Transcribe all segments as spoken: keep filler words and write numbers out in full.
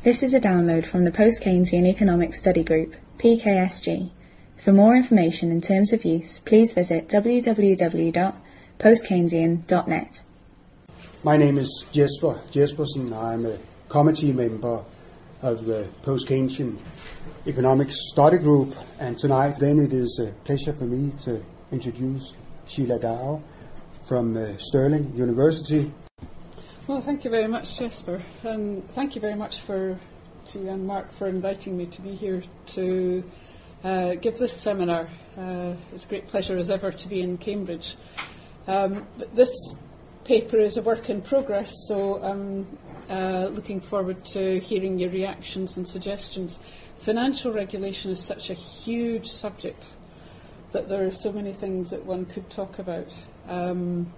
This is a download from the Post-Keynesian Economics Study Group, P K S G. For more information and terms of use, please visit w w w dot post keynesian dot net. My name is Jesper Jespersen. I'm a committee member of the Post-Keynesian Economics Study Group, and tonight then it is a pleasure for me to introduce Sheila Dow from uh, Stirling University. Well, thank you very much, Jesper, and thank you very much for to and Mark for inviting me to be here to uh, give this seminar. Uh, it's a great pleasure as ever to be in Cambridge. Um, but this paper is a work in progress, so I'm uh, looking forward to hearing your reactions and suggestions. Financial regulation is such a huge subject that there are so many things that one could talk about. Um,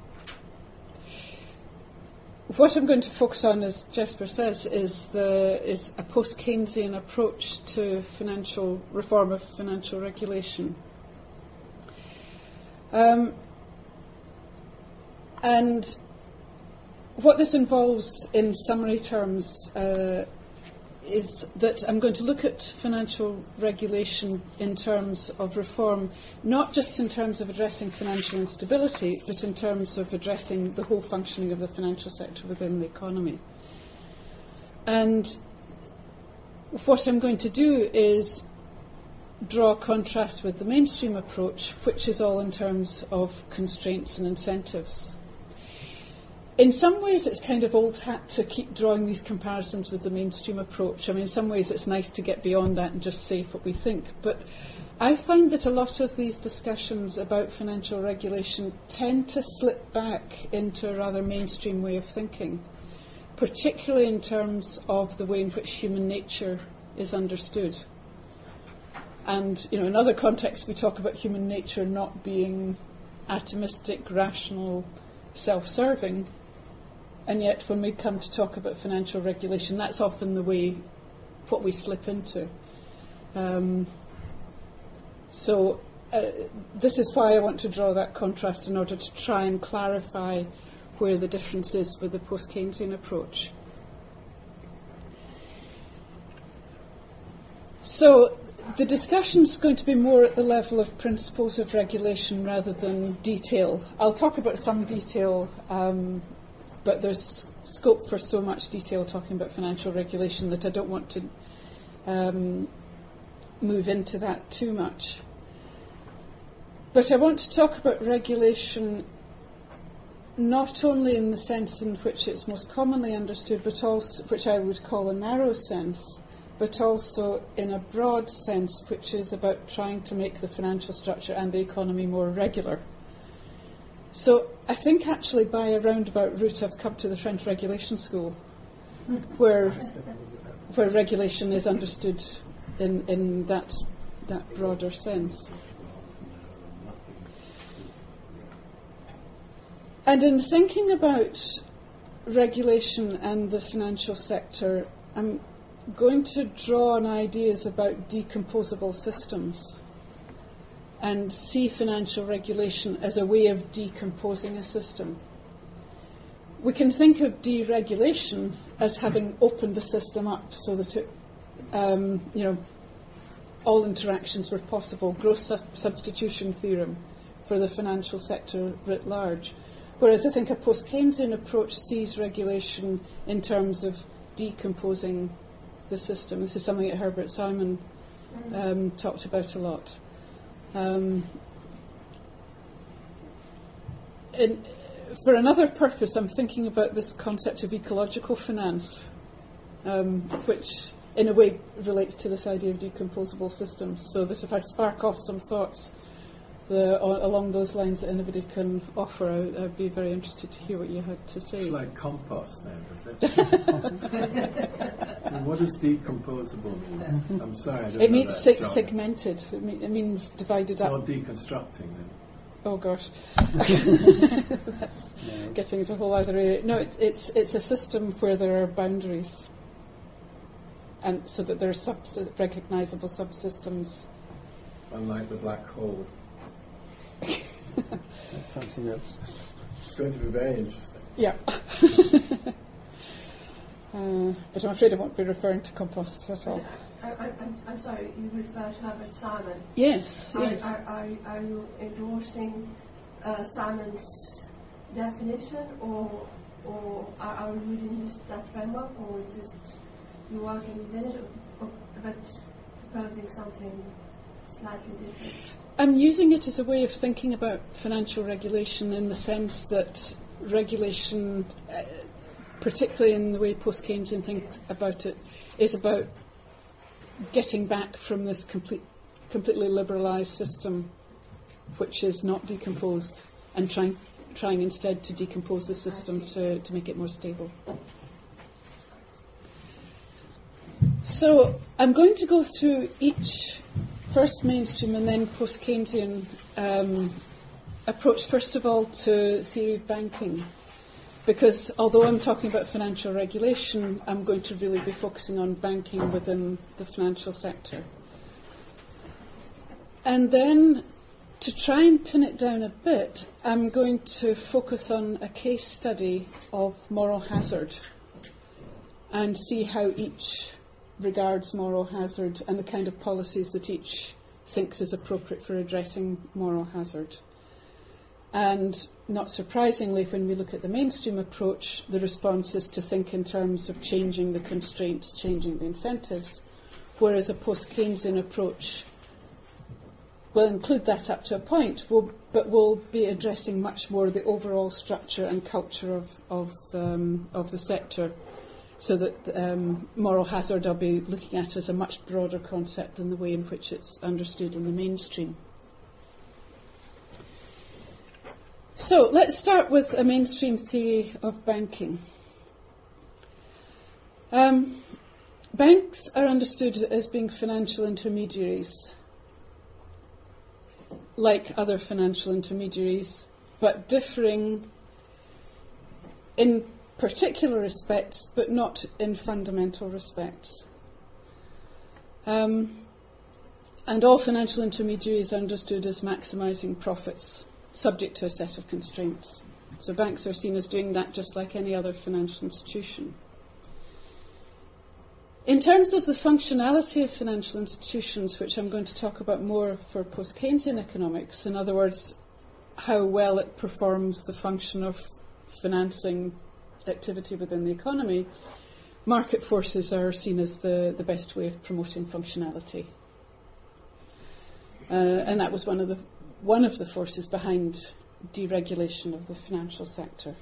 What I'm going to focus on, as Jesper says, is the is a post-Keynesian approach to financial reform of financial regulation. Um, and what this involves, in summary terms, uh, is that I'm going to look at financial regulation in terms of reform, not just in terms of addressing financial instability, but in terms of addressing the whole functioning of the financial sector within the economy. And what I'm going to do is draw a contrast with the mainstream approach, which is all in terms of constraints and incentives. In some ways, it's kind of old hat to keep drawing these comparisons with the mainstream approach. I mean, in some ways, it's nice to get beyond that and just say what we think. But I find that a lot of these discussions about financial regulation tend to slip back into a rather mainstream way of thinking, particularly in terms of the way in which human nature is understood. And, you know, in other contexts, we talk about human nature not being atomistic, rational, self-serving. And yet, when we come to talk about financial regulation, that's often the way, what we slip into. Um, so uh, this is why I want to draw that contrast in order to try and clarify where the difference is with the post-Keynesian approach. So the discussion is going to be more at the level of principles of regulation rather than detail. I'll talk about some detail, um, but there's scope for so much detail talking about financial regulation that I don't want to um, move into that too much. But I want to talk about regulation not only in the sense in which it's most commonly understood, but also, which I would call a narrow sense, but also in a broad sense, which is about trying to make the financial structure and the economy more regular. So I think actually by a roundabout route I've come to the French regulation school, where where regulation is understood in, in that that broader sense. And in thinking about regulation and the financial sector, I'm going to draw on ideas about decomposable systems and see financial regulation as a way of decomposing a system. We can think of deregulation as having opened the system up so that it, um, you know, all interactions were possible, gross su- substitution theorem for the financial sector writ large. Whereas I think a post-Keynesian approach sees regulation in terms of decomposing the system. This is something that Herbert Simon um, talked about a lot. Um, in, for another purpose, I'm thinking about this concept of ecological finance, um, which in a way relates to this idea of decomposable systems, so that if I spark off some thoughts the, o- along those lines that anybody can offer, I, I'd be very interested to hear what you had to say. It's like compost then, is it? I mean, what does decomposable mean? I'm sorry, I don't It know means that, se- John. segmented. It, mean, it means divided up. Or deconstructing then. Oh gosh, that's getting into a whole other area. No, it, it's it's a system where there are boundaries, and so that there are sub- recognisable subsystems. Unlike the black hole. That's something else. It's going to be very interesting. Yeah. Uh, but I'm afraid I won't be referring to compost at all. I, I, I'm, I'm sorry, you refer to Herbert Simon. Yes, Are, yes. are, are, are you endorsing uh, Simon's definition, or or are, are you reading this, that framework, or just you working within it, or, or, but proposing something slightly different? I'm using it as a way of thinking about financial regulation in the sense that regulation, uh, particularly in the way post-Keynesian thinks about it, is about getting back from this complete, completely liberalised system which is not decomposed, and trying, trying instead to decompose the system to, to make it more stable. So I'm going to go through each first mainstream and then post-Keynesian um, approach, first of all, to theory of banking. Because although I'm talking about financial regulation, I'm going to really be focusing on banking within the financial sector. And then, to try and pin it down a bit, I'm going to focus on a case study of moral hazard and see how each regards moral hazard and the kind of policies that each thinks is appropriate for addressing moral hazard. And not surprisingly, when we look at the mainstream approach, the response is to think in terms of changing the constraints, changing the incentives, whereas a post-Keynesian approach will include that up to a point, will, but will be addressing much more the overall structure and culture of, of, um, of the sector, so that um, moral hazard I'll be looking at as a much broader concept than the way in which it's understood in the mainstream. So let's start with a mainstream theory of banking. Um, banks are understood as being financial intermediaries, like other financial intermediaries, but differing in particular respects, but not in fundamental respects. Um, and all financial intermediaries are understood as maximising profits, subject to a set of constraints. So banks are seen as doing that just like any other financial institution. In terms of the functionality of financial institutions, which I'm going to talk about more for post-Keynesian economics, in other words, how well it performs the function of financing activity within the economy, market forces are seen as the, the best way of promoting functionality. Uh, and that was one of the one of the forces behind deregulation of the financial sector.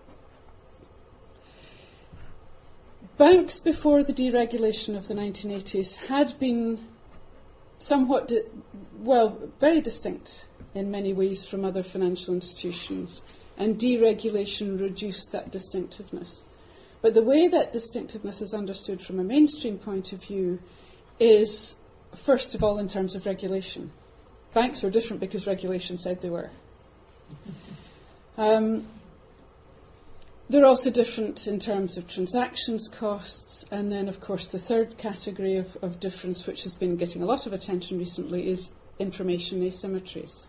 Banks before the deregulation of the nineteen eighties had been somewhat, di- well, very distinct in many ways from other financial institutions, and deregulation reduced that distinctiveness. But the way that distinctiveness is understood from a mainstream point of view is, first of all, in terms of regulation. Banks were different because regulation said they were. Um, they're also different in terms of transactions costs, and then, of course, the third category of, of difference, which has been getting a lot of attention recently, is information asymmetries.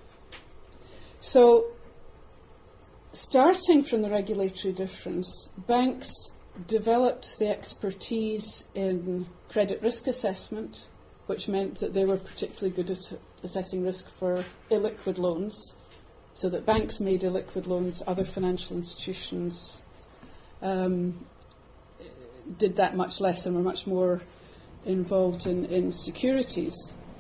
So, starting from the regulatory difference, banks developed the expertise in credit risk assessment, which meant that they were particularly good at assessing risk for illiquid loans, so that banks made illiquid loans, other financial institutions um, did that much less and were much more involved in, in securities.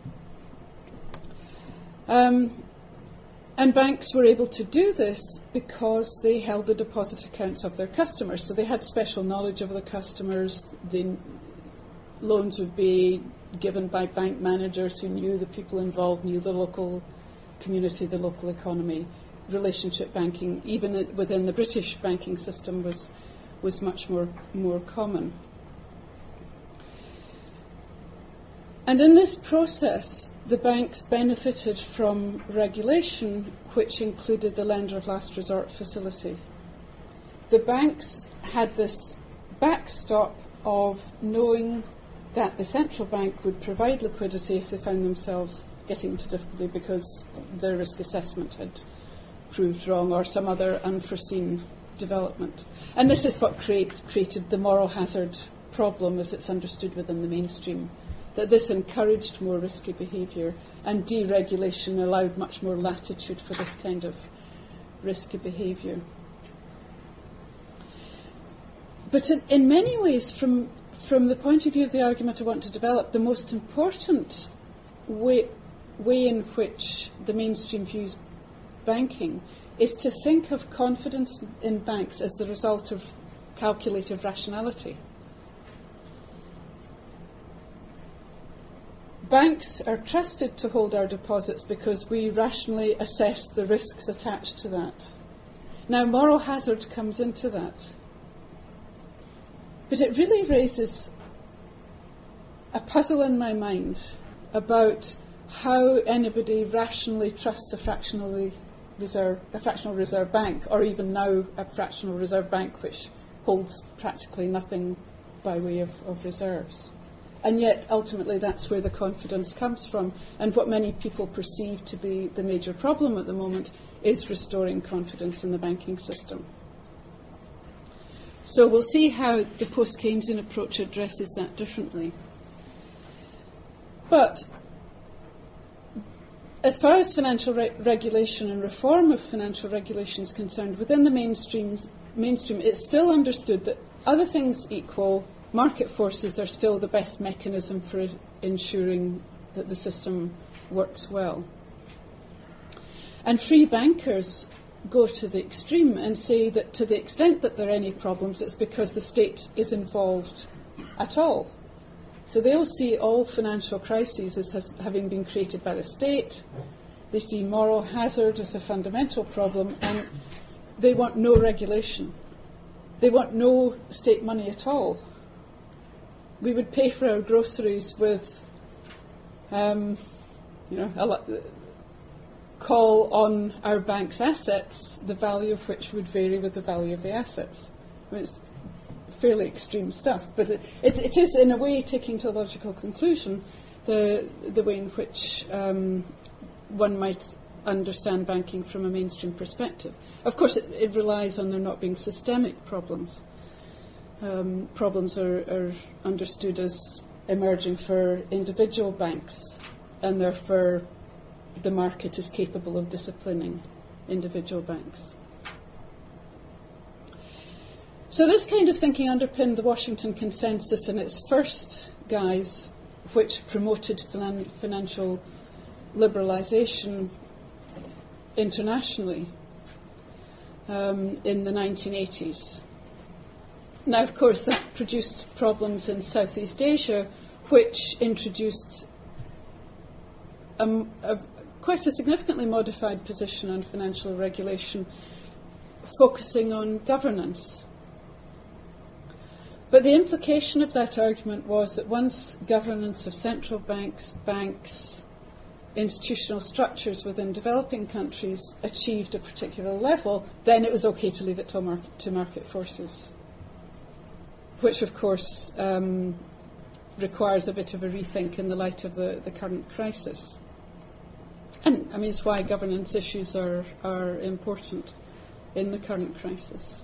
Um, and banks were able to do this because they held the deposit accounts of their customers, so they had special knowledge of the customers. The loans would be given by bank managers who knew the people involved, knew the local community, the local economy. Relationship banking, even within the British banking system, was was much more more common. And in this process, the banks benefited from regulation which included the lender of last resort facility. The banks had this backstop of knowing that the central bank would provide liquidity if they found themselves getting into difficulty because their risk assessment had proved wrong or some other unforeseen development. And this is what create, created the moral hazard problem as it's understood within the mainstream, that this encouraged more risky behaviour and deregulation allowed much more latitude for this kind of risky behaviour. But in, in many ways, from, from the point of view of the argument I want to develop, the most important way, way in which the mainstream views banking is to think of confidence in banks as the result of calculative rationality. Banks are trusted to hold our deposits because we rationally assess the risks attached to that. Now, moral hazard comes into that. But it really raises a puzzle in my mind about how anybody rationally trusts a fractionally reserve, a fractional reserve bank, or even now a fractional reserve bank which holds practically nothing by way of, of reserves. And yet, ultimately, that's where the confidence comes from. And what many people perceive to be the major problem at the moment is restoring confidence in the banking system. So we'll see how the post-Keynesian approach addresses that differently. But as far as financial re- regulation and reform of financial regulation is concerned, within the mainstream, mainstream, it's still understood that, other things equal, market forces are still the best mechanism for ensuring that the system works well. And free bankers go to the extreme and say that to the extent that there are any problems, it's because the state is involved at all. So they'll see all financial crises as has, having been created by the state. They see moral hazard as a fundamental problem, and they want no regulation. They want no state money at all. We would pay for our groceries with, um, you know, a lot, call on our bank's assets, the value of which would vary with the value of the assets. I mean, it's fairly extreme stuff, but it, it, it is, in a way, taking to a logical conclusion the the way in which um, one might understand banking from a mainstream perspective. Of course, it, it relies on there not being systemic problems. Um, problems are, are understood as emerging for individual banks, and therefore the market is capable of disciplining individual banks. So this kind of thinking underpinned the Washington Consensus in its first guise, which promoted finan- financial liberalisation internationally um, in the nineteen eighties. Now, of course, that produced problems in Southeast Asia, which introduced a, a, quite a significantly modified position on financial regulation, focusing on governance. But the implication of that argument was that once governance of central banks, banks, institutional structures within developing countries achieved a particular level, then it was okay to leave it to market, to market forces, which, of course, um, requires a bit of a rethink in the light of the, the current crisis. And, I mean, it's why governance issues are, are important in the current crisis.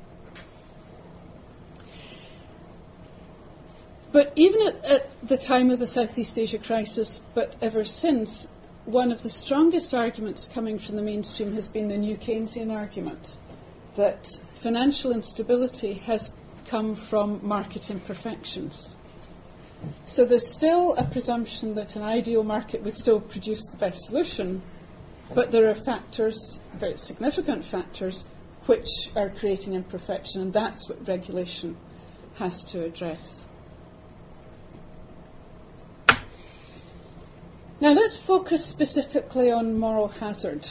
But even at, at the time of the Southeast Asia crisis, but ever since, one of the strongest arguments coming from the mainstream has been the new Keynesian argument, that financial instability has come from market imperfections. So there's still a presumption that an ideal market would still produce the best solution, but there are factors, very significant factors, which are creating imperfection, and that's what regulation has to address. Now let's focus specifically on moral hazard.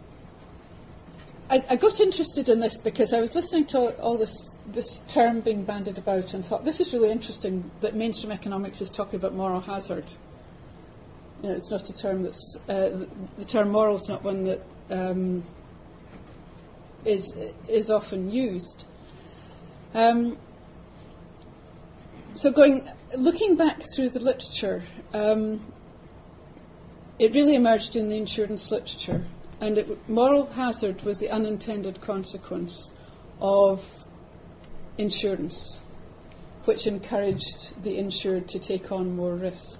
I, I got interested in this because I was listening to all, all this, this term being bandied about and thought, this is really interesting that mainstream economics is talking about moral hazard. You know, it's not a term that's, uh, the, the term moral is not one that um, is, is often used. Um, so going, looking back through the literature, um, it really emerged in the insurance literature. And it, moral hazard was the unintended consequence of insurance, which encouraged the insured to take on more risk.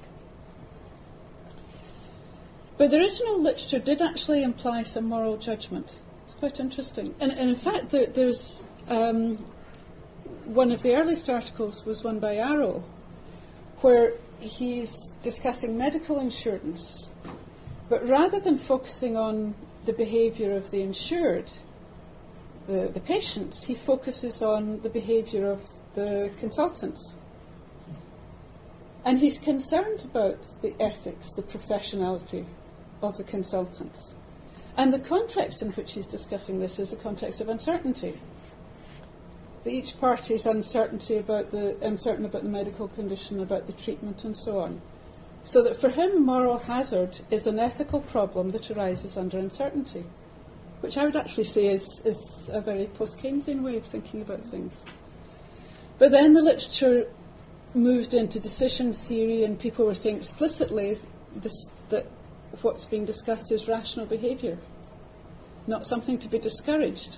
But the original literature did actually imply some moral judgment. It's quite interesting. And, and in fact, there, there's um, one of the earliest articles was one by Arrow, where he's discussing medical insurance, but rather than focusing on the behaviour of the insured, the, the patients, he focuses on the behaviour of the consultants. And he's concerned about the ethics, the professionality of the consultants. And the context in which he's discussing this is a context of uncertainty. That each party is uncertainty about the, uncertain about the medical condition, about the treatment and so on. So that for him, moral hazard is an ethical problem that arises under uncertainty, which I would actually say is, is a very post-Keynesian way of thinking about things. But then the literature moved into decision theory, and people were saying explicitly this, that what's being discussed is rational behaviour, not something to be discouraged.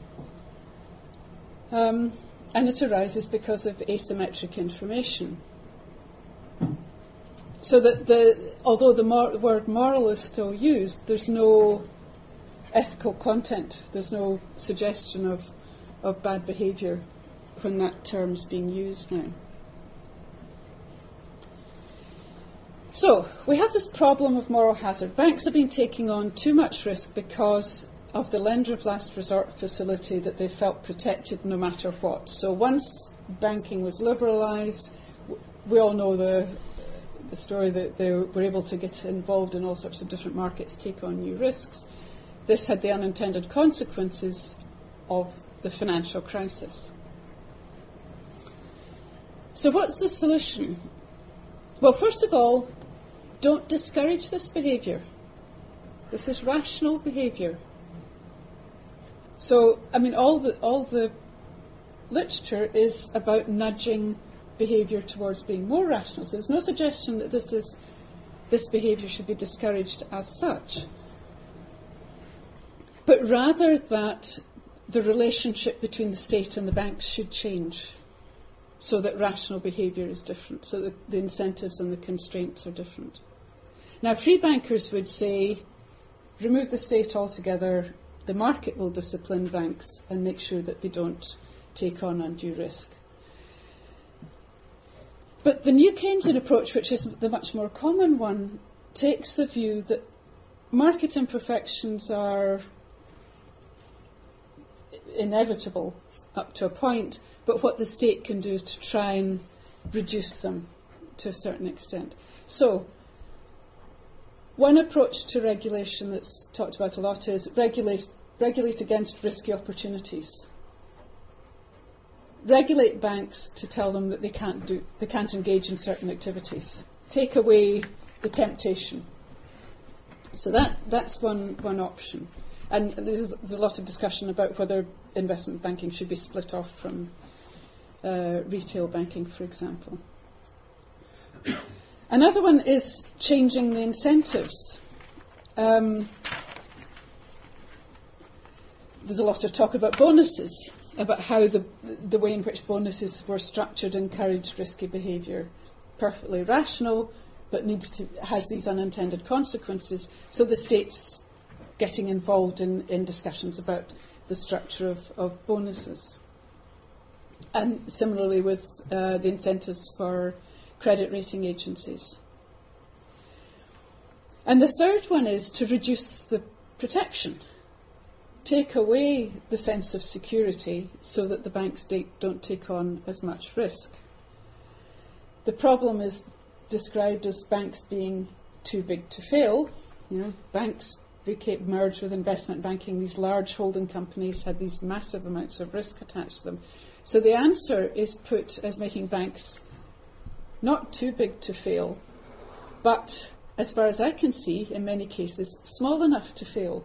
Um, and it arises because of asymmetric information. So that the, although the mor- word moral is still used, there's no ethical content, there's no suggestion of, of bad behaviour when that term's being used now. So, we have this problem of moral hazard. Banks have been taking on too much risk because of the lender of last resort facility that they felt protected no matter what. So once banking was liberalised, we all know the, the story that they were able to get involved in all sorts of different markets, take on new risks. This had the unintended consequences of the financial crisis. So what's the solution? Well, first of all, don't discourage this behaviour. This is rational behaviour. So, I mean, all the all the literature is about nudging behaviour towards being more rational. So there's no suggestion that this is this behaviour should be discouraged as such, but rather that the relationship between the state and the banks should change, so that rational behaviour is different, so that the incentives and the constraints are different. Now, free bankers would say, remove the state altogether, the market will discipline banks and make sure that they don't take on undue risk. But the new Keynesian approach, which is the much more common one, takes the view that market imperfections are inevitable up to a point, but what the state can do is to try and reduce them to a certain extent. So, one approach to regulation that's talked about a lot is regulate, regulate against risky opportunities. Regulate banks to tell them that they can't do, they can't engage in certain activities. Take away the temptation. So that that's one one option. And there's, there's a lot of discussion about whether investment banking should be split off from uh, retail banking, for example. Another one is changing the incentives. Um, there's a lot of talk about bonuses, about how the the way in which bonuses were structured encouraged risky behaviour. Perfectly rational, but needs to has these unintended consequences. So the state's getting involved in, in discussions about the structure of, of bonuses. And similarly with uh, the incentives for credit rating agencies. And the third one is to reduce the protection. Take away the sense of security so that the banks don't take on as much risk. The problem is described as banks being too big to fail. You know, banks became merged with investment banking. These large holding companies had these massive amounts of risk attached to them. So the answer is put as making banks not too big to fail, but, as far as I can see, in many cases, small enough to fail.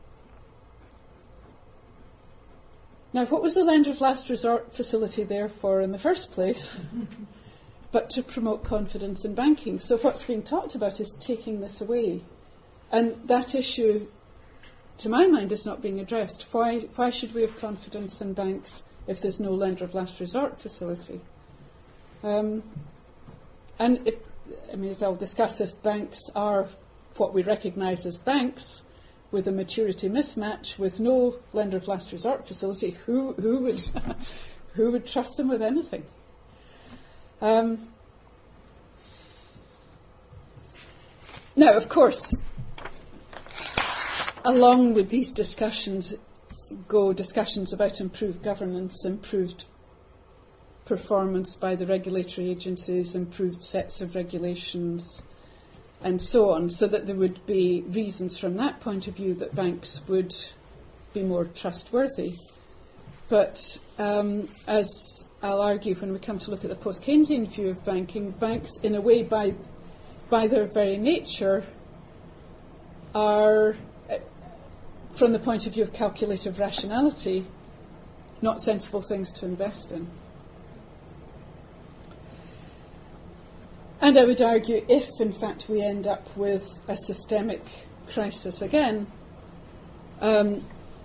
Now, what was the lender of last resort facility there for in the first place? But to promote confidence in banking. So what's being talked about is taking this away. And that issue to my mind, is not being addressed. Why, why should we have confidence in banks if there's no lender of last resort facility? Um, and if, I mean, as I'll discuss, if banks are what we recognise as banks, with a maturity mismatch, with no lender of last resort facility, who who would who would trust them with anything? Um, now, of course, along with these discussions go discussions about improved governance, improved performance by the regulatory agencies, improved sets of regulations, and so on, so that there would be reasons from that point of view that banks would be more trustworthy. But um, as I'll argue when we come to look at the post-Keynesian view of banking, banks, in a way, by, by their very nature, are, uh, from the point of view of calculative rationality, not sensible things to invest in. And I would argue, if in fact we end up with a systemic crisis again, um,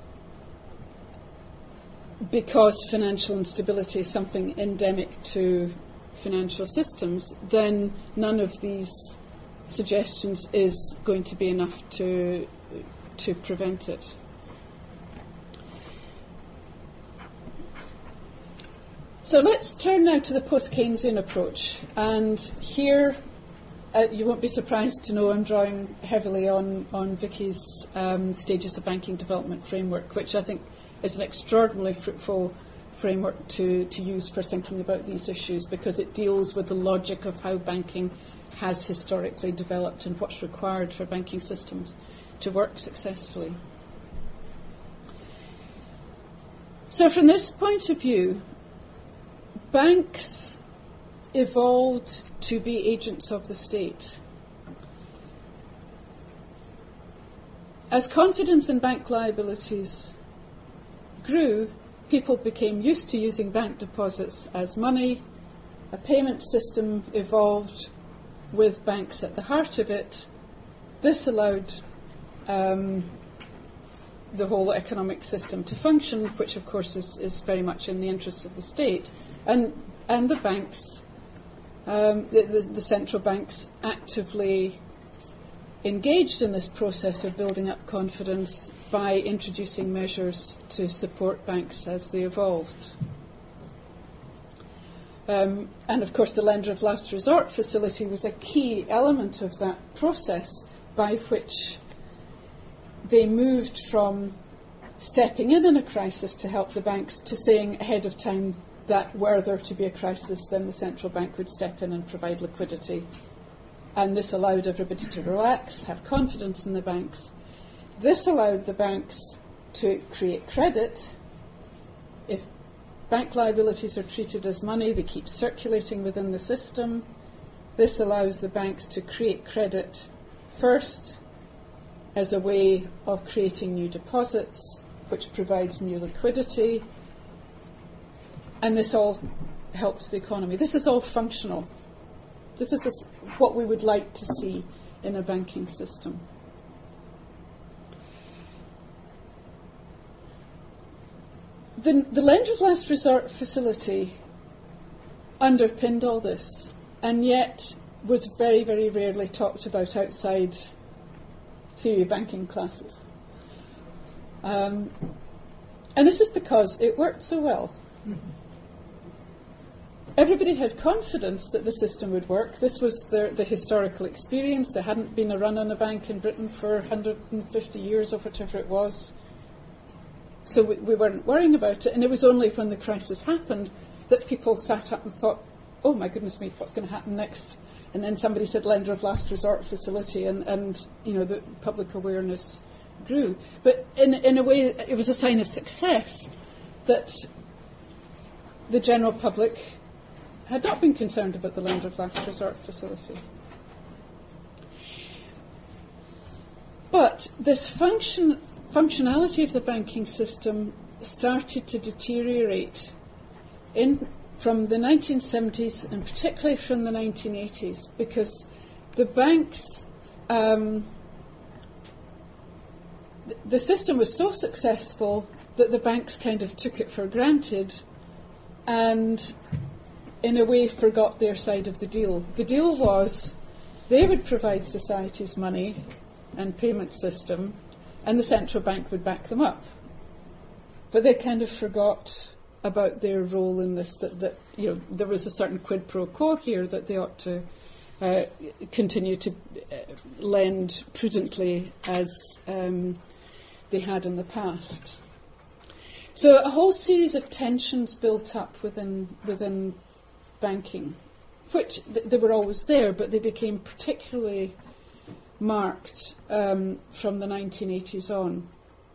because financial instability is something endemic to financial systems, then none of these suggestions is going to be enough to to prevent it. So let's turn now to the post-Keynesian approach. And here, uh, you won't be surprised to know I'm drawing heavily on, on Vicky's um, Stages of Banking Development framework, which I think is an extraordinarily fruitful framework to, to use for thinking about these issues, because it deals with the logic of how banking has historically developed and what's required for banking systems to work successfully. So from this point of view, banks evolved to be agents of the state. As confidence in bank liabilities grew, people became used to using bank deposits as money. A payment system evolved with banks at the heart of it. This allowed um, the whole economic system to function, which of course is, is very much in the interests of the state. And, and the banks, um, the, the, the central banks actively engaged in this process of building up confidence by introducing measures to support banks as they evolved. Um, and of course the lender of last resort facility was a key element of that process, by which they moved from stepping in in a crisis to help the banks to saying ahead of time that were there to be a crisis, then the central bank would step in and provide liquidity. And this allowed everybody to relax, have confidence in the banks. This allowed the banks to create credit. If bank liabilities are treated as money, they keep circulating within the system. This allows the banks to create credit first as a way of creating new deposits, which provides new liquidity. And this all helps the economy. This is all functional. This is what we would like to see in a banking system. The, the lender of last resort facility underpinned all this, and yet was very, very rarely talked about outside theory of banking classes. Um, and this is because it worked so well. Mm-hmm. Everybody had confidence that the system would work. This was the, the historical experience. There hadn't been a run on a bank in Britain for one hundred fifty years or whatever it was. So we, we weren't worrying about it. And it was only when the crisis happened that people sat up and thought, oh my goodness me, what's going to happen next? And then somebody said lender of last resort facility, and, and you know, the public awareness grew. But in, in a way, it was a sign of success that the general public had not been concerned about the lender of last resort facility. But this function, functionality of the banking system started to deteriorate in, from the nineteen seventies and particularly from the nineteen eighties, because the banks um, th- the system was so successful that the banks kind of took it for granted and in a way forgot their side of the deal. The deal was they would provide society's money and payment system and the central bank would back them up. But they kind of forgot about their role in this, that, that you know, there was a certain quid pro quo here that they ought to uh, continue to uh, lend prudently as um, they had in the past. So a whole series of tensions built up within within banking, which th- they were always there, but they became particularly marked um, from the nineteen eighties on.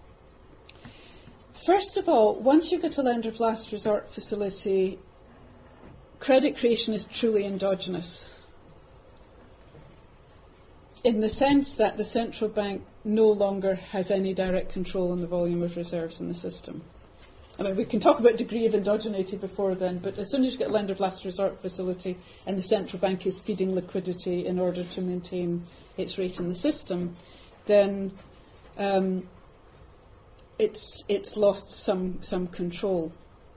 First of all, once you get a lender of last resort facility, credit creation is truly endogenous, in the sense that the central bank no longer has any direct control on the volume of reserves in the system. I mean, we can talk about degree of endogeneity before then, but as soon as you get a lender of last resort facility and the central bank is feeding liquidity in order to maintain its rate in the system, then um, it's it's lost some some control.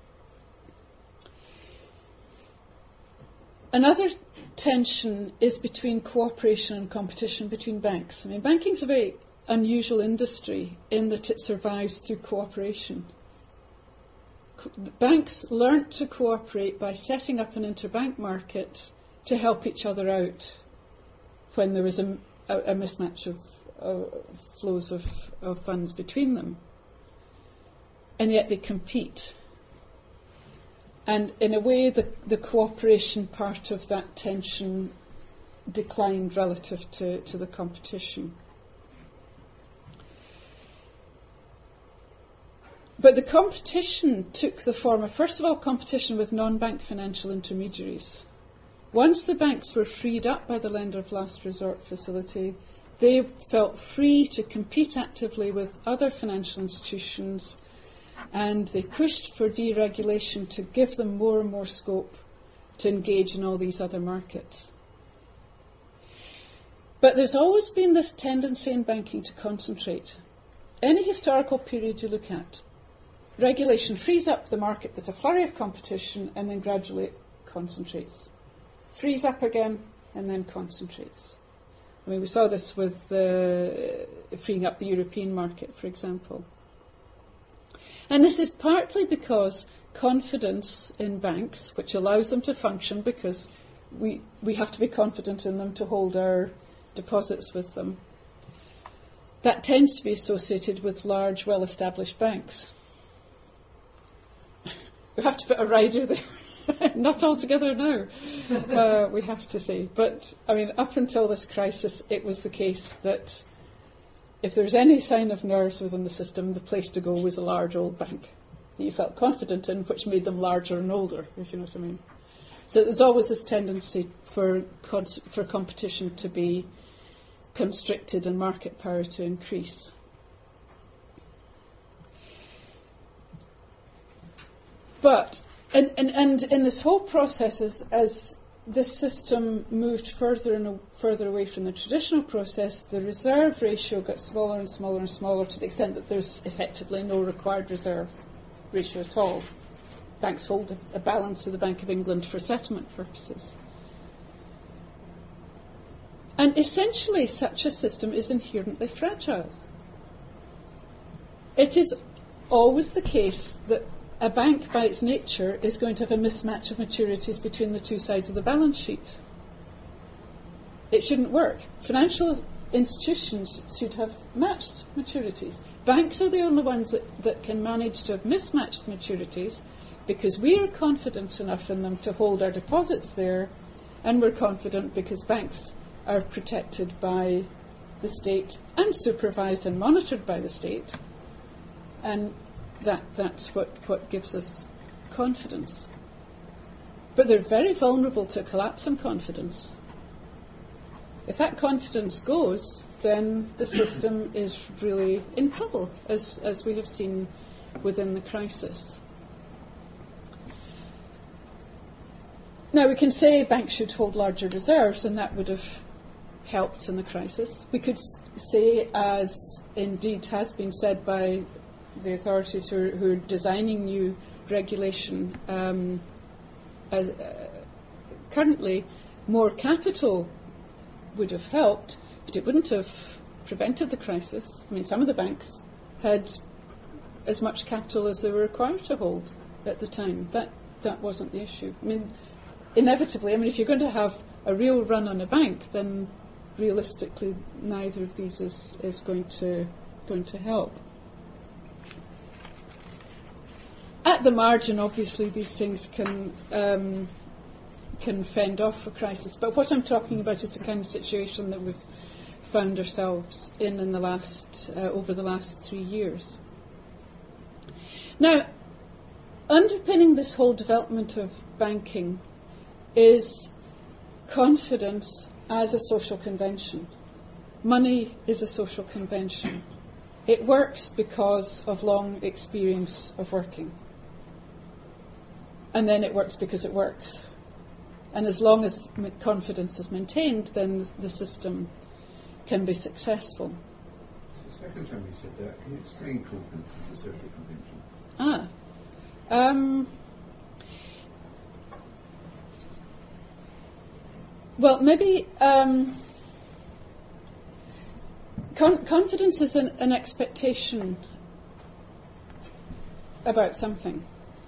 Another tension is between cooperation and competition between banks. I mean, banking is a very unusual industry in that it survives through cooperation. Co- banks learnt to cooperate by setting up an interbank market to help each other out when there was a, a, a mismatch of uh, flows of, of funds between them. And yet they compete. And in a way, the, the cooperation part of that tension declined relative to, to the competition. But the competition took the form of, first of all, competition with non-bank financial intermediaries. Once the banks were freed up by the lender of last resort facility, they felt free to compete actively with other financial institutions, and they pushed for deregulation to give them more and more scope to engage in all these other markets. But there's always been this tendency in banking to concentrate. Any historical period you look at, regulation frees up the market, there's a flurry of competition, and then gradually it concentrates. Frees up again, and then concentrates. I mean, we saw this with uh, freeing up the European market, for example. And this is partly because confidence in banks, which allows them to function because we we have to be confident in them to hold our deposits with them, that tends to be associated with large, well-established banks. We have to put a rider there. Not altogether now, uh, we have to say. But, I mean, up until this crisis, it was the case that if there was any sign of nerves within the system, the place to go was a large old bank that you felt confident in, which made them larger and older, if you know what I mean. So there's always this tendency for cons- for competition to be constricted and market power to increase. But, and, and, and in this whole process, as, as this system moved further and further away from the traditional process, the reserve ratio got smaller and smaller and smaller to the extent that there's effectively no required reserve ratio at all. Banks hold a, a balance with the Bank of England for settlement purposes. And essentially, such a system is inherently fragile. It is always the case that a bank, by its nature, is going to have a mismatch of maturities between the two sides of the balance sheet. It shouldn't work. Financial institutions should have matched maturities. Banks are the only ones that, that can manage to have mismatched maturities because we are confident enough in them to hold our deposits there, and we're confident because banks are protected by the state and supervised and monitored by the state, and that that's what, what gives us confidence. But they're very vulnerable to collapse in confidence. If that confidence goes, then the system is really in trouble, as, as we have seen within the crisis. Now, we can say banks should hold larger reserves, and that would have helped in the crisis. We could say, as indeed has been said by the authorities who are, who are designing new regulation, um, uh, uh, currently more capital would have helped, but it wouldn't have prevented the crisis. I mean, some of the banks had as much capital as they were required to hold at the time. That that wasn't the issue. I mean, inevitably, I mean, if you're going to have a real run on a bank, then realistically neither of these is, is going to going to help. At the margin, obviously, these things can um, can fend off a crisis. But what I'm talking about is the kind of situation that we've found ourselves in in the last uh, over the last three years. Now, underpinning this whole development of banking is confidence as a social convention. Money is a social convention. It works because of long experience of working. And then it works because it works. And as long as confidence is maintained, then the system can be successful. It's the second time you said that. Can you explain confidence as a social convention? Ah. Um, well, maybe um, con- confidence is an, an expectation about something.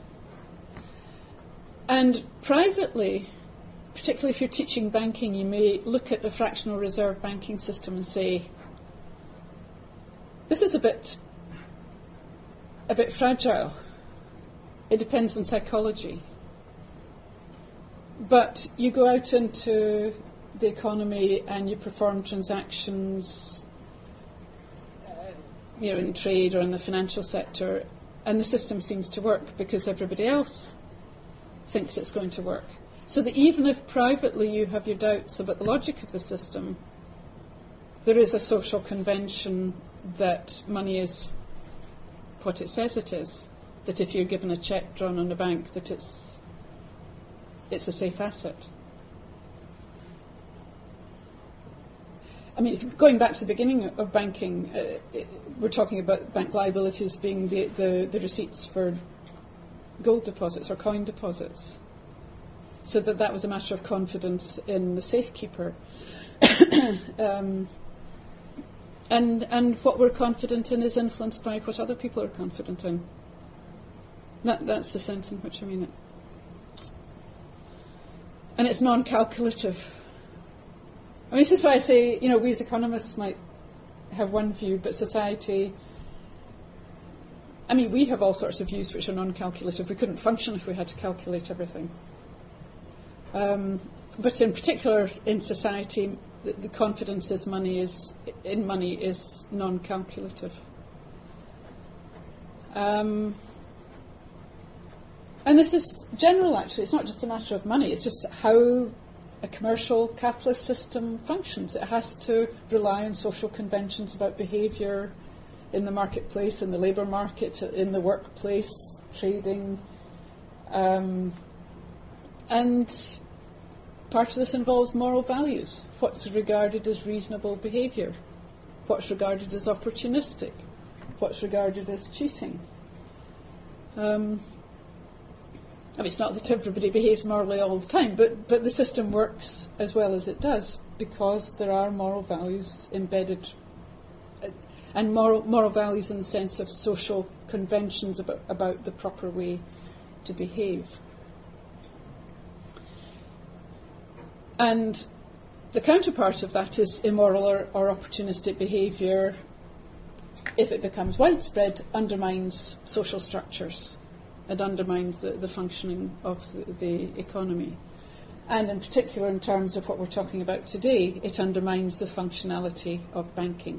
And privately, particularly if you're teaching banking, you may look at a fractional reserve banking system and say, this is a bit a bit fragile. It depends on psychology. But you go out into the economy and you perform transactions, uh, you know, in trade or in the financial sector, and the system seems to work because everybody else thinks it's going to work. So that even if privately you have your doubts about the logic of the system, there is a social convention that money is what it says it is, that if you're given a cheque drawn on a bank, that it's it's a safe asset. I mean, if, going back to the beginning of banking, uh, it, we're talking about bank liabilities being the, the, the receipts for gold deposits or coin deposits. So that that was a matter of confidence in the safekeeper. um, and and what we're confident in is influenced by what other people are confident in. That that's the sense in which I mean it. And it's non-calculative. I mean, this is why I say, you know, we as economists might have one view, but society, I mean, we have all sorts of views which are non-calculative. We couldn't function if we had to calculate everything. Um, but in particular, in society, the, the confidence is money is in money is non-calculative. Um, and this is general, actually. It's not just a matter of money. It's just how a commercial capitalist system functions. It has to rely on social conventions about behaviour in the marketplace, in the labour market, in the workplace, trading. Um, and part of this involves moral values. What's regarded as reasonable behaviour? What's regarded as opportunistic? What's regarded as cheating? Um, I mean, it's not that everybody behaves morally all the time, but, but the system works as well as it does because there are moral values embedded, uh, and moral, moral values in the sense of social conventions about, about the proper way to behave. And the counterpart of that is immoral or, or opportunistic behaviour, if it becomes widespread, undermines social structures. It undermines the, the functioning of the, the economy. And in particular, in terms of what we're talking about today, it undermines the functionality of banking.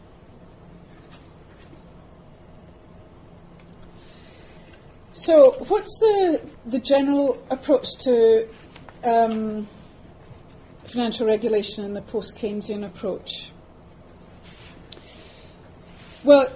So what's the, the general approach to um, financial regulation in the post-Keynesian approach? Well,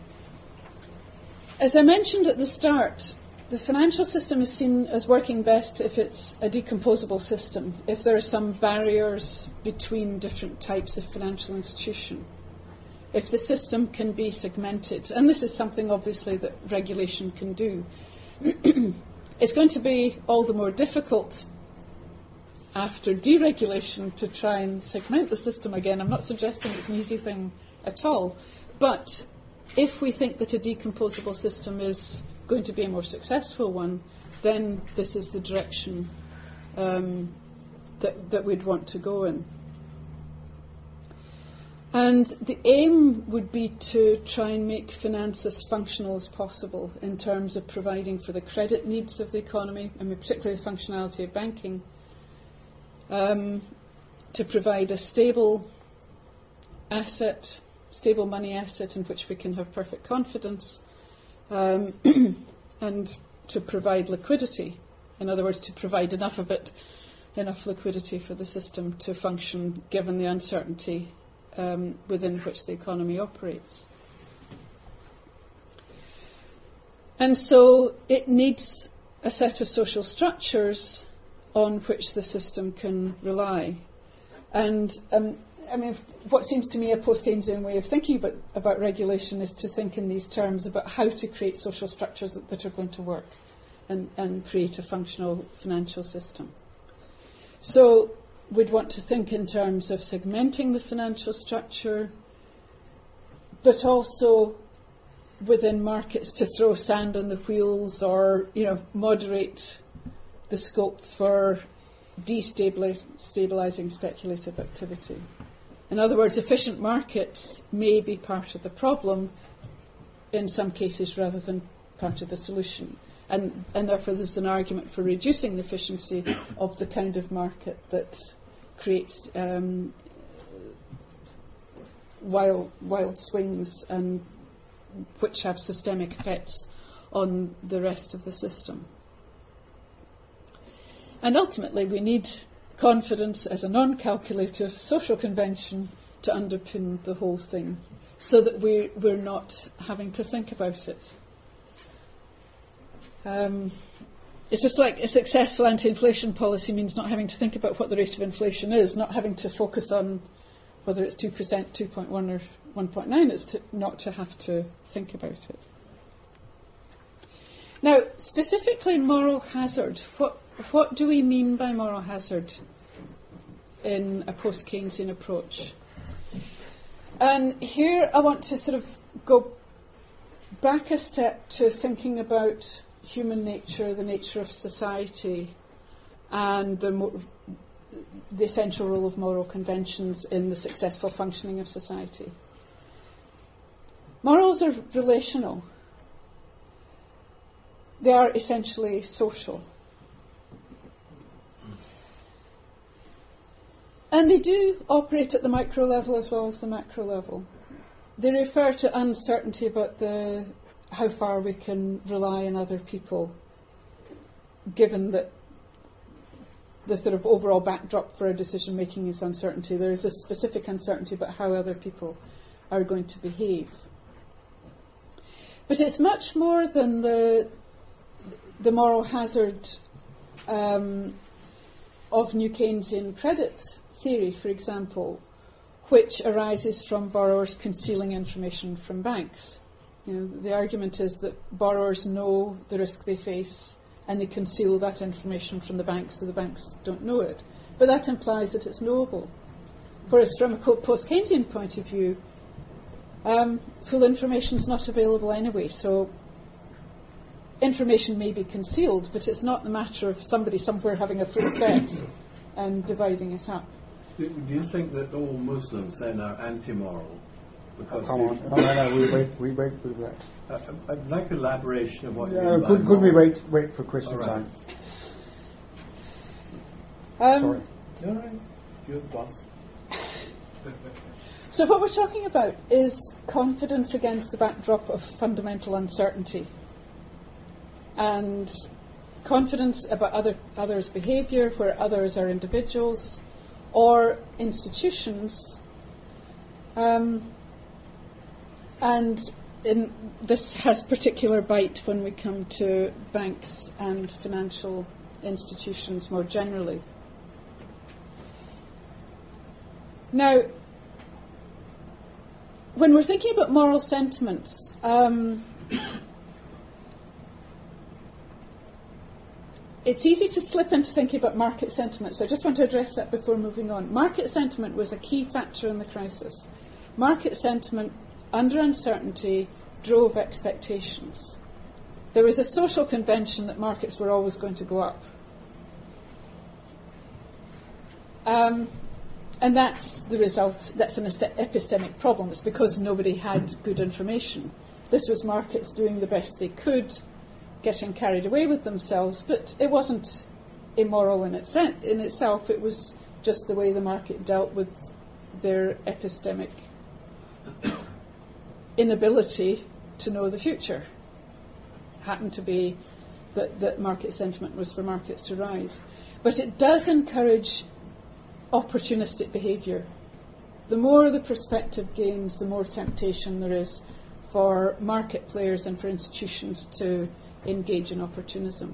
as I mentioned at the start, the financial system is seen as working best if it's a decomposable system, if there are some barriers between different types of financial institution. if the system can be segmented, and this is something obviously that regulation can do, it's going to be all the more difficult after deregulation to try and segment the system again. I'm not suggesting it's an easy thing at all, but if we think that a decomposable system is going to be a more successful one, then this is the direction um, that, that we'd want to go in. And the aim would be to try and make finance as functional as possible in terms of providing for the credit needs of the economy, and particularly the functionality of banking, um, to provide a stable asset, stable money asset in which we can have perfect confidence, um, and to provide liquidity. In other words, to provide enough of it, enough liquidity for the system to function given the uncertainty Um, within which the economy operates. And so it needs a set of social structures on which the system can rely. And um, I mean, what seems to me a post-Keynesian way of thinking about, about regulation is to think in these terms about how to create social structures that, that are going to work and, and create a functional financial system. So we'd want to think in terms of segmenting the financial structure, but also within markets to throw sand on the wheels or, you know, moderate the scope for destabilising speculative activity. In other words, efficient markets may be part of the problem in some cases rather than part of the solution. And, and therefore there's an argument for reducing the efficiency of the kind of market that creates um, wild, wild swings and which have systemic effects on the rest of the system. And ultimately we need confidence as a non-calculative social convention to underpin the whole thing so that we, we're not having to think about it. Um, It's just like a successful anti-inflation policy means not having to think about what the rate of inflation is, not having to focus on whether it's two percent, two point one or one point nine. It's to, not to have to think about it. Now, specifically moral hazard, what, what do we mean by moral hazard in a post-Keynesian approach? And here I want to sort of go back a step to thinking about human nature, the nature of society, and the, mo- the essential role of moral conventions in the successful functioning of society. Morals are relational. They are essentially social. And they do operate at the micro level as well as the macro level. They refer to uncertainty about the how far we can rely on other people, given that the sort of overall backdrop for our decision making is uncertainty. There is a specific uncertainty about how other people are going to behave. But it's much more than the the moral hazard um, of New Keynesian credit theory, for example, which arises from borrowers concealing information from banks. You know, the argument is that borrowers know the risk they face and they conceal that information from the banks so the banks don't know it. But that implies that it's knowable. Whereas from a post-Keynesian point of view, um, full information is not available anyway. So information may be concealed, but it's not the matter of somebody somewhere having a full set and dividing it up. Do, do you think that all Muslims then are anti-moral? Oh, come on. No, no, no, we wait, we wait, we wait. Uh, I'd like elaboration of what Yeah, you mean by could, could we moral. wait, wait for question All right. time? Um, Sorry. All right, you're the boss. So what we're talking about is confidence against the backdrop of fundamental uncertainty. And confidence about other others' behaviour, where others are individuals or institutions. Um, and in, this has particular bite when we come to banks and financial institutions more generally. Now, when we're thinking about moral sentiments, um, it's easy to slip into thinking about market sentiment, so I just want to address that before moving on. Market sentiment was a key factor in the crisis. Market sentiment, under uncertainty, drove expectations. There was a social convention that markets were always going to go up. Um, and that's the result, that's an epistemic problem. It's because nobody had good information. This was markets doing the best they could, getting carried away with themselves, but it wasn't immoral in, its, in itself. It was just the way the market dealt with their epistemic inability to know the future. It happened to be that, that market sentiment was for markets to rise. But it does encourage opportunistic behaviour. The more the prospective gains, the more temptation there is for market players and for institutions to engage in opportunism.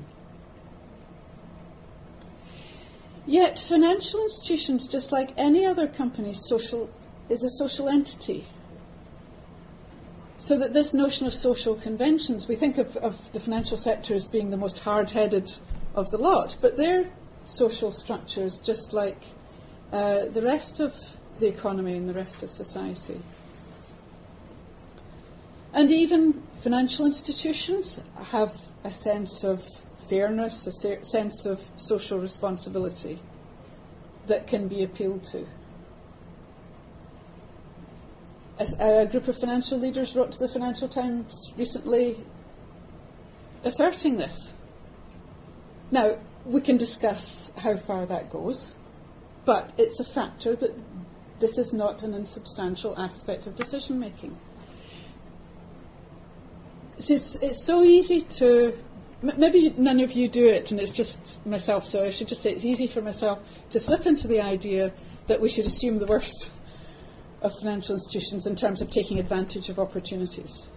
Yet financial institutions, just like any other company, social, is a social entity. So that this notion of social conventions, we think of, of the financial sector as being the most hard-headed of the lot, but they're social structures just like uh, the rest of the economy and the rest of society. And even financial institutions have a sense of fairness, a se- sense of social responsibility that can be appealed to. As a group of financial leaders wrote to the Financial Times recently asserting this. Now, we can discuss how far that goes, but it's a factor that this is not an insubstantial aspect of decision making. It's, it's so easy to, m- maybe none of you do it, and it's just myself, so I should just say it's easy for myself to slip into the idea that we should assume the worst of financial institutions in terms of taking advantage of opportunities.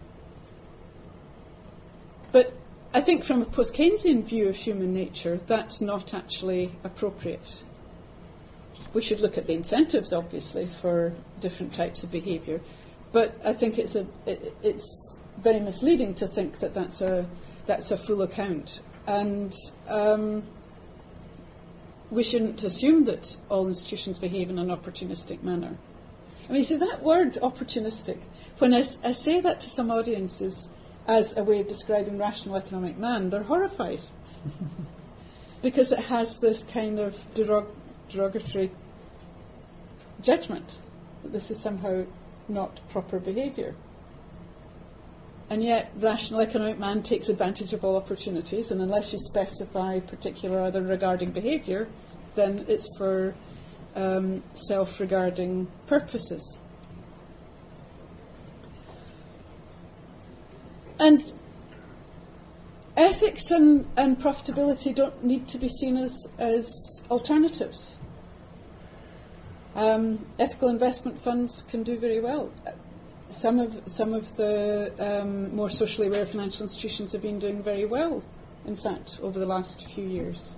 But I think from a post-Keynesian view of human nature, that's not actually appropriate. We should look at the incentives, obviously, for different types of behaviour, but I think it's a it, it's very misleading to think that that's a that's a full account, and um, we shouldn't assume that all institutions behave in an opportunistic manner. I mean, see, that word opportunistic, when I, I say that to some audiences as a way of describing rational economic man, they're horrified. Because it has this kind of derog- derogatory judgment that this is somehow not proper behaviour. And yet, rational economic man takes advantage of all opportunities, and unless you specify particular other regarding behaviour, then it's for Um, self-regarding purposes. And ethics and, and profitability don't need to be seen as, as alternatives. Um, ethical investment funds can do very well. Some of some of the um, more socially aware financial institutions have been doing very well, in fact, over the last few years.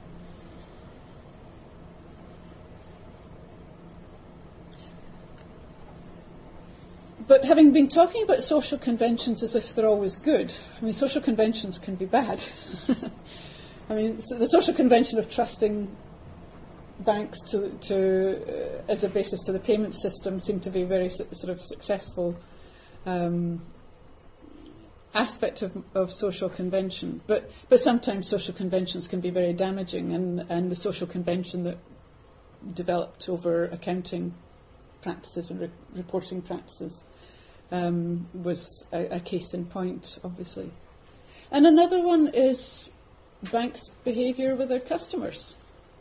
But having been talking about social conventions as if they're always good, I mean, social conventions can be bad. I mean, so the social convention of trusting banks to, to uh, as a basis for the payment system seemed to be a very su- sort of successful um, aspect of, of social convention. But but sometimes social conventions can be very damaging, and, and the social convention that developed over accounting practices and re- reporting practices Um, was a, a case in point, obviously. And another one is banks' behaviour with their customers.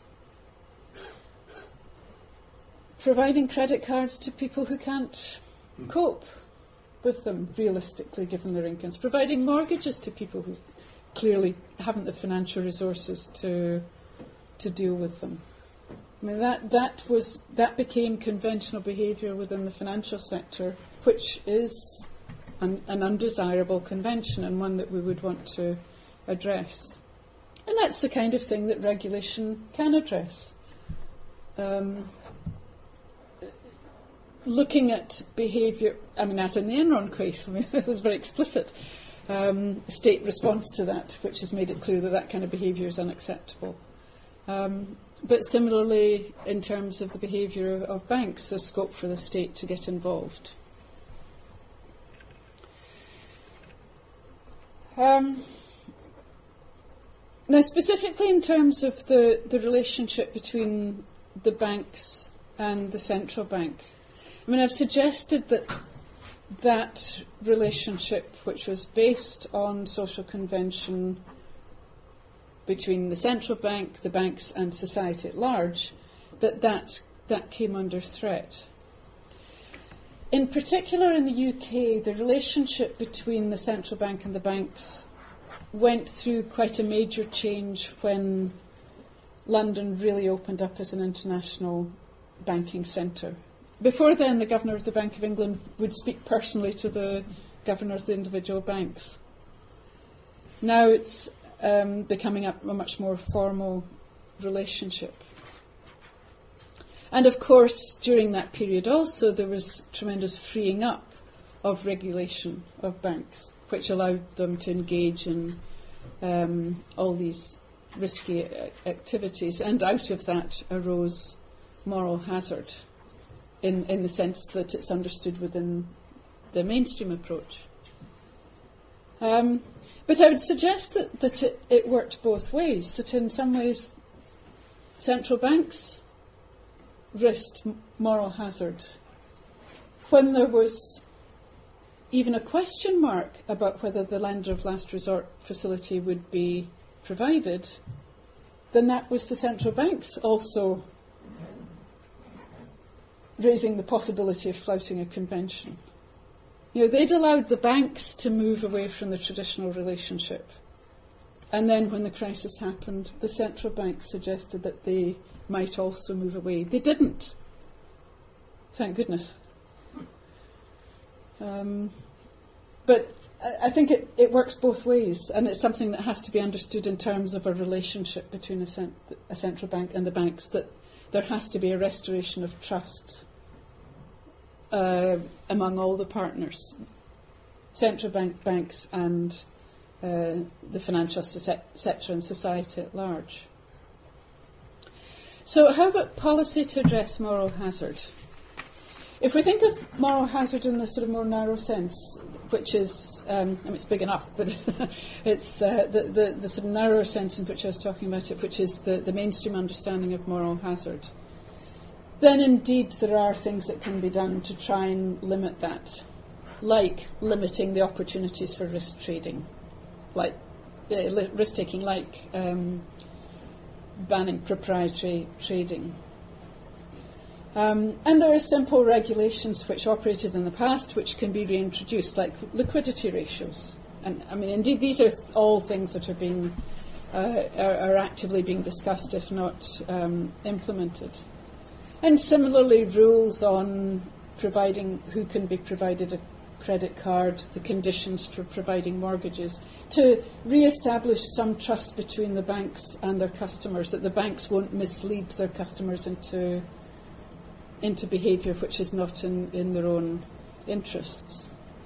Providing credit cards to people who can't cope with them realistically, given their incomes. Providing mortgages to people who clearly haven't the financial resources to to deal with them. I mean, that, that was that became conventional behaviour within the financial sector, which is an, an undesirable convention and one that we would want to address. And that's the kind of thing that regulation can address. Um, looking at behaviour, I mean, as in the Enron case, I mean, it was very explicit um, state response to that, which has made it clear that that kind of behaviour is unacceptable. Um, but similarly, in terms of the behaviour of banks, there's scope for the state to get involved. Um, now, specifically in terms of the, the relationship between the banks and the central bank, I mean, I've suggested that that relationship, which was based on social convention between the central bank, the banks, and society at large, that that, that came under threat. In particular, in the U K, the relationship between the central bank and the banks went through quite a major change when London really opened up as an international banking centre. Before then, the Governor of the Bank of England would speak personally to the Governor of the individual banks. Now it's um, becoming a, a much more formal relationship. And of course, during that period also, there was tremendous freeing up of regulation of banks, which allowed them to engage in um, all these risky a- activities. And out of that arose moral hazard, in, in the sense that it's understood within the mainstream approach. Um, but I would suggest that, that it, it worked both ways, that in some ways central banks risked moral hazard. When there was even a question mark about whether the lender of last resort facility would be provided, then that was the central banks also raising the possibility of flouting a convention. You know, they'd allowed the banks to move away from the traditional relationship. And then when the crisis happened, the central bank suggested that they might also move away. They didn't. Thank goodness. Um, but I, I think it, it works both ways, and it's something that has to be understood in terms of a relationship between a, cent- a central bank and the banks, that there has to be a restoration of trust uh, among all the partners, central bank banks and uh, the financial se- sector and society at large. So how about policy to address moral hazard? If we think of moral hazard in the sort of more narrow sense, which is, um, I mean, it's big enough, but it's uh, the, the, the sort of narrower sense in which I was talking about it, which is the, the mainstream understanding of moral hazard, then indeed there are things that can be done to try and limit that, like limiting the opportunities for risk trading, like uh, li- risk-taking, like um, banning proprietary trading. Um, and there are simple regulations which operated in the past which can be reintroduced, like liquidity ratios. And I mean, indeed, these are all things that are being uh, are, are actively being discussed, if not um, implemented. And similarly, rules on providing who can be provided a credit card, the conditions for providing mortgages, to re-establish some trust between the banks and their customers, that the banks won't mislead their customers into into behaviour which is not in, in their own interests.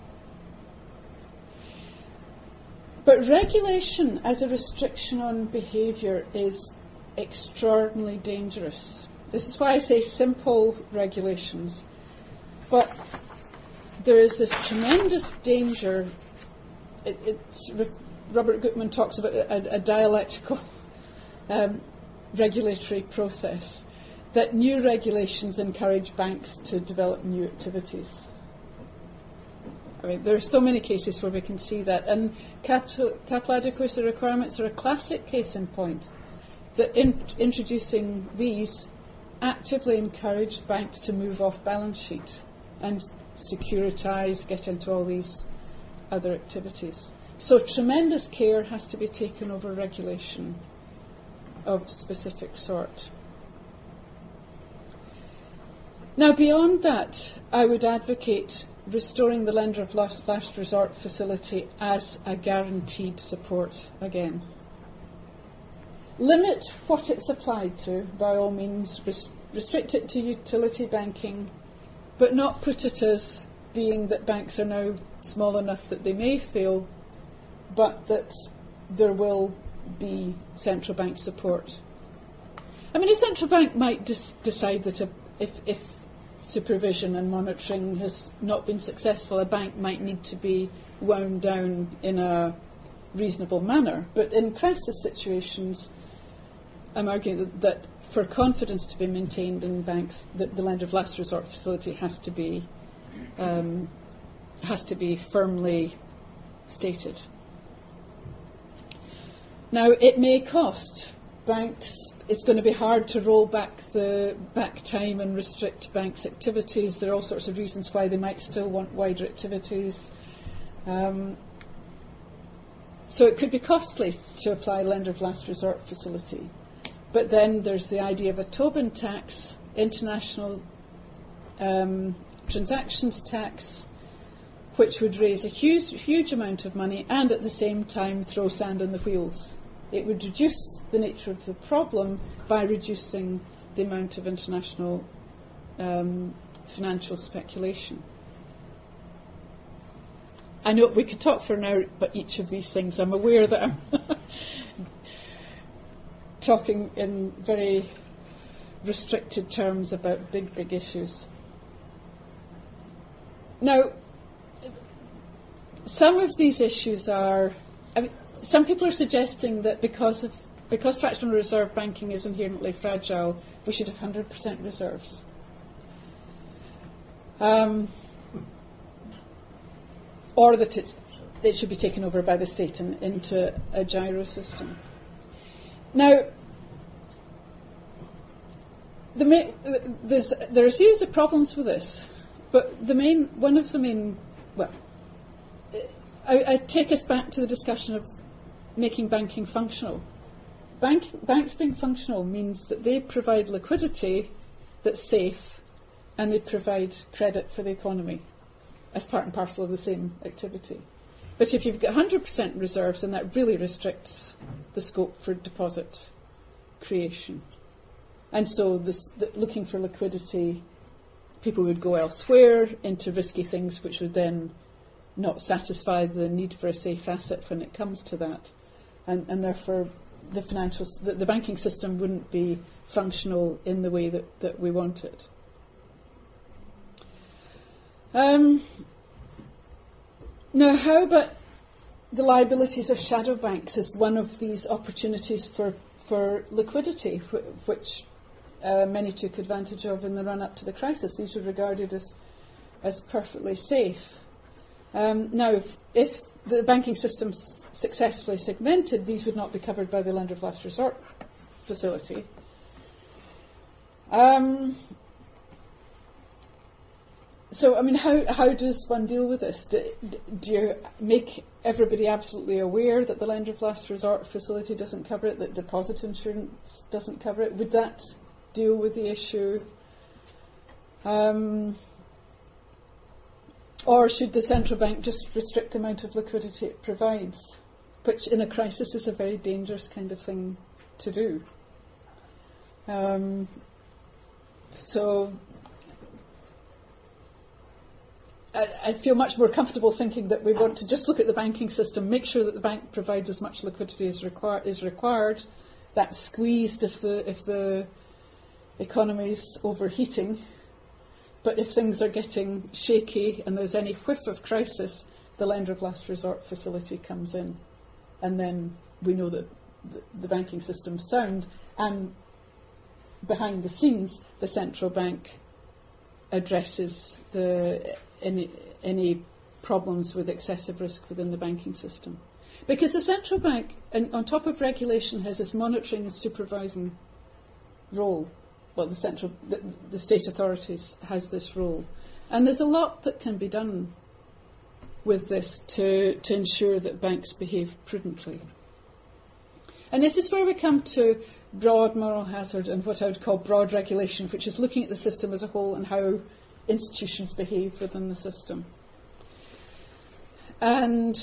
But regulation as a restriction on behaviour is extraordinarily dangerous. This is why I say simple regulations. But there is this tremendous danger. It, it's, Robert Gutman talks about a, a dialectical um, regulatory process, that new regulations encourage banks to develop new activities. I mean, there are so many cases where we can see that, and capital, capital adequacy requirements are a classic case in point, that in, introducing these actively encouraged banks to move off balance sheet and securitise, get into all these other activities. So tremendous care has to be taken over regulation of specific sort. Now, beyond that, I would advocate restoring the lender of last, last resort facility as a guaranteed support again. Limit what it's applied to, by all means, res- restrict it to utility banking, but not put it as being that banks are now small enough that they may fail, but that there will be central bank support. I mean, a central bank might dis- decide that a, if, if supervision and monitoring has not been successful, a bank might need to be wound down in a reasonable manner. But in crisis situations, I'm arguing that, that for confidence to be maintained in banks, that the lender of last resort facility has to be um, has to be firmly stated. Now, it may cost banks. It's going to be hard to roll back the back time and restrict banks' activities. There are all sorts of reasons why they might still want wider activities. Um, so it could be costly to apply lender of last resort facility. But then there's the idea of a Tobin tax, international um, transactions tax, which would raise a huge, huge amount of money and at the same time throw sand in the wheels. It would reduce the nature of the problem by reducing the amount of international um, financial speculation. I know we could talk for an hour about each of these things. I'm aware that I'm talking in very restricted terms about big, big issues. Now, some of these issues are... I mean, some people are suggesting that because of because fractional reserve banking is inherently fragile, we should have one hundred percent reserves. Um, or that it, it should be taken over by the state and into a gyro system. Now, the ma- there's, there are a series of problems with this, but the main, one of the main, well, I, I take us back to the discussion of making banking functional. Bank, banks being functional means that they provide liquidity that's safe and they provide credit for the economy as part and parcel of the same activity. But if you've got one hundred percent reserves, then that really restricts the scope for deposit creation. And so this, the, looking for liquidity, people would go elsewhere into risky things which would then not satisfy the need for a safe asset when it comes to that. And, and therefore, the financial, the, the banking system wouldn't be functional in the way that, that we want it. Um, now, how about the liabilities of shadow banks as one of these opportunities for, for liquidity, wh- which uh, many took advantage of in the run-up to the crisis? These were regarded as, as perfectly safe. Um, now, if, if the banking system s- successfully segmented, these would not be covered by the lender of last resort facility. Um, so, I mean, how, how does one deal with this? Do, do you make everybody absolutely aware that the lender of last resort facility doesn't cover it, that deposit insurance doesn't cover it? Would that deal with the issue? Um, Or should the central bank just restrict the amount of liquidity it provides, which in a crisis is a very dangerous kind of thing to do. Um, so I, I feel much more comfortable thinking that we want to just look at the banking system, make sure that the bank provides as much liquidity as requir- is required. That's squeezed if the if the economy is overheating. But if things are getting shaky and there's any whiff of crisis, the lender of last resort facility comes in. And then we know that the, the banking system's sound. And behind the scenes, the central bank addresses the, any, any problems with excessive risk within the banking system. Because the central bank, and on top of regulation, has this monitoring and supervising role. Well, the central, the, the state authorities has this role. And there's a lot that can be done with this to, to ensure that banks behave prudently. And this is where we come to broad moral hazard and what I would call broad regulation, which is looking at the system as a whole and how institutions behave within the system. And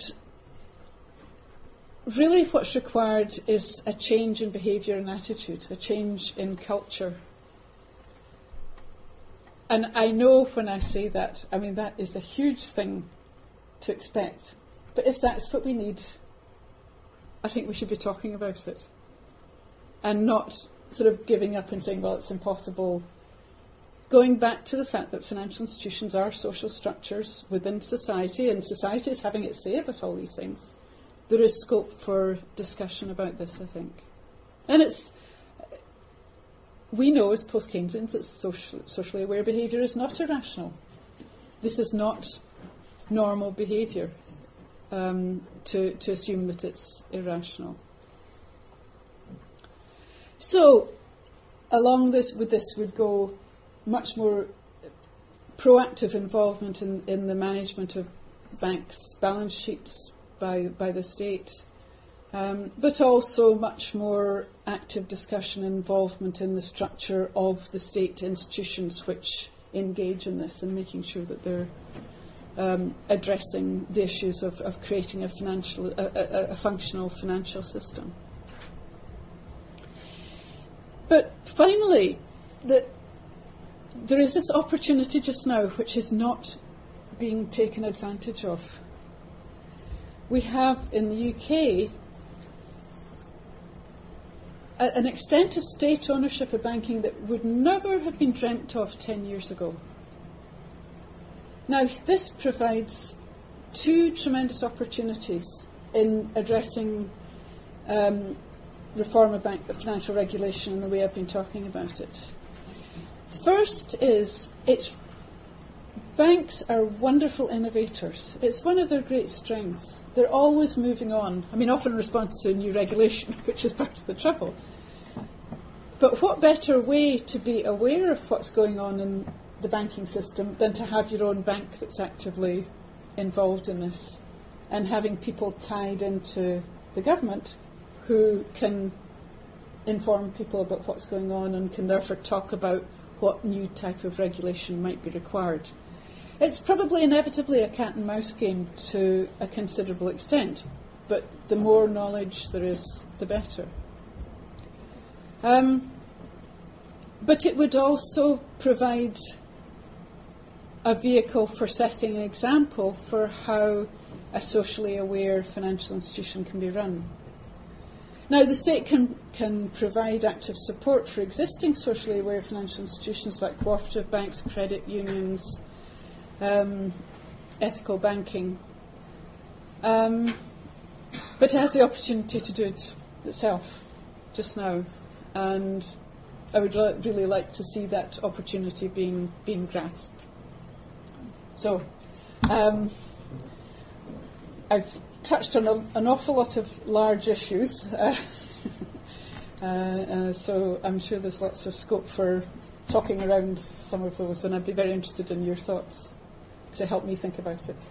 really what's required is a change in behaviour and attitude, a change in culture. and I know when I say that, I mean, that is a huge thing to expect. But if that's what we need, I think we should be talking about it and not sort of giving up and saying, well, it's impossible. Going back to the fact that financial institutions are social structures within society, and society is having its say about all these things, there is scope for discussion about this, I think. And it's, we know as post-Keynesians that social, socially aware behaviour is not irrational. This is not normal behaviour um, to, to assume that it's irrational. So, along this, with this would go much more proactive involvement in, in the management of banks' balance sheets by, by the state, um, but also much more active discussion and involvement in the structure of the state institutions which engage in this and making sure that they're um, addressing the issues of, of creating a, financial, a, a, a functional financial system. But finally, the, there is this opportunity just now which is not being taken advantage of. We have in the U K a, an extent of state ownership of banking that would never have been dreamt of ten years ago. Now, this provides two tremendous opportunities in addressing um, reform of, bank, of financial regulation in the way I've been talking about it. First is, it's, banks are wonderful innovators. It's one of their great strengths. They're always moving on. I mean, often in response to new regulation, which is part of the trouble. But what better way to be aware of what's going on in the banking system than to have your own bank that's actively involved in this, and having people tied into the government who can inform people about what's going on and can therefore talk about what new type of regulation might be required. It's probably inevitably a cat and mouse game to a considerable extent, but the more knowledge there is, the better. Um, but it would also provide a vehicle for setting an example for how a socially aware financial institution can be run. Now, the state can, can provide active support for existing socially aware financial institutions like cooperative banks, credit unions, um, ethical banking, um, but it has the opportunity to do it itself just now, and I would re- really like to see that opportunity being, being grasped. So, um, I've touched on a, an awful lot of large issues, uh, uh, uh, so I'm sure there's lots of scope for talking around some of those, and I'd be very interested in your thoughts to help me think about it.